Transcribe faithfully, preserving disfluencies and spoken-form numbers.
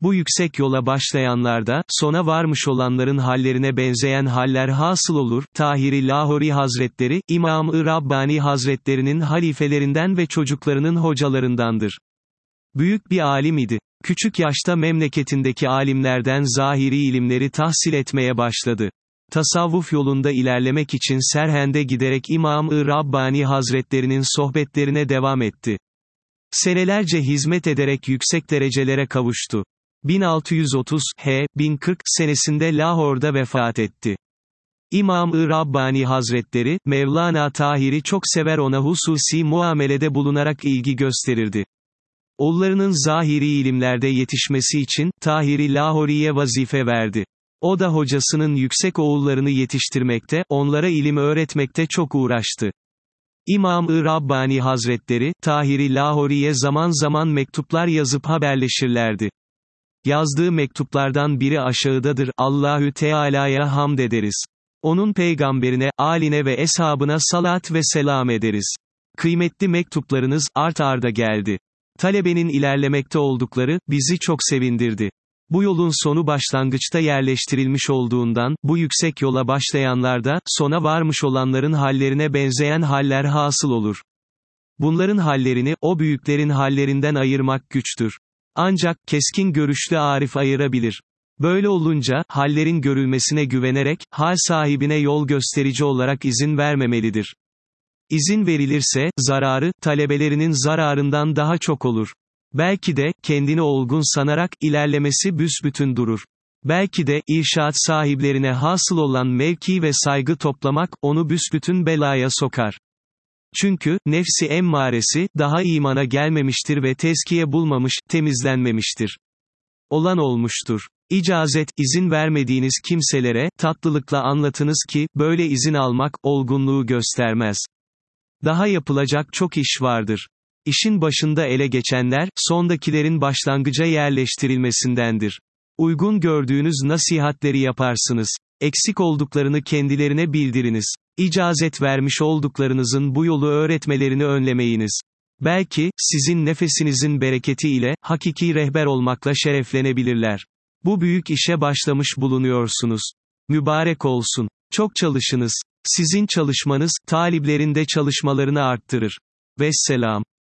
Bu yüksek yola başlayanlarda, sona varmış olanların hallerine benzeyen haller hasıl olur. Tahir-i Lahori Hazretleri, İmam-ı Rabbani Hazretlerinin halifelerinden ve çocuklarının hocalarındandır. Büyük bir alim idi. Küçük yaşta memleketindeki alimlerden zahiri ilimleri tahsil etmeye başladı. Tasavvuf yolunda ilerlemek için Serhend'e giderek İmam-ı Rabbani Hazretlerinin sohbetlerine devam etti. Senelerce hizmet ederek yüksek derecelere kavuştu. bin altı yüz otuz H bin kırk senesinde Lahor'da vefat etti. İmam-ı Rabbani Hazretleri, Mevlana Tahir'i çok sever, ona hususi muamelede bulunarak ilgi gösterirdi. Oğullarının zahiri ilimlerde yetişmesi için, Tahir-i Lahori'ye vazife verdi. O da hocasının yüksek oğullarını yetiştirmekte, onlara ilim öğretmekte çok uğraştı. İmam-ı Rabbani Hazretleri, Tahir-i Lahori'ye zaman zaman mektuplar yazıp haberleşirlerdi. Yazdığı mektuplardan biri aşağıdadır: Allahü Teala'ya hamd ederiz. Onun peygamberine, âline ve eshabına salat ve selam ederiz. Kıymetli mektuplarınız, art arda geldi. Talebenin ilerlemekte oldukları, bizi çok sevindirdi. Bu yolun sonu başlangıçta yerleştirilmiş olduğundan, bu yüksek yola başlayanlarda, sona varmış olanların hallerine benzeyen haller hasıl olur. Bunların hallerini, o büyüklerin hallerinden ayırmak güçtür. Ancak, keskin görüşlü arif ayırabilir. Böyle olunca, hallerin görülmesine güvenerek, hal sahibine yol gösterici olarak izin vermemelidir. İzin verilirse, zararı, talebelerinin zararından daha çok olur. Belki de, kendini olgun sanarak, ilerlemesi büsbütün durur. Belki de, irşad sahiplerine hasıl olan mevki ve saygı toplamak, onu büsbütün belaya sokar. Çünkü, nefsi emmaresi, daha imana gelmemiştir ve tezkiye bulmamış, temizlenmemiştir. Olan olmuştur. İcazet, izin vermediğiniz kimselere, tatlılıkla anlatınız ki, böyle izin almak, olgunluğu göstermez. Daha yapılacak çok iş vardır. İşin başında ele geçenler, sondakilerin başlangıca yerleştirilmesindendir. Uygun gördüğünüz nasihatleri yaparsınız. Eksik olduklarını kendilerine bildiriniz. İcazet vermiş olduklarınızın bu yolu öğretmelerini önlemeyiniz. Belki, sizin nefesinizin bereketi ile, hakiki rehber olmakla şereflenebilirler. Bu büyük işe başlamış bulunuyorsunuz. Mübarek olsun. Çok çalışınız. Sizin çalışmanız, taliplerin de çalışmalarını arttırır. Vesselam.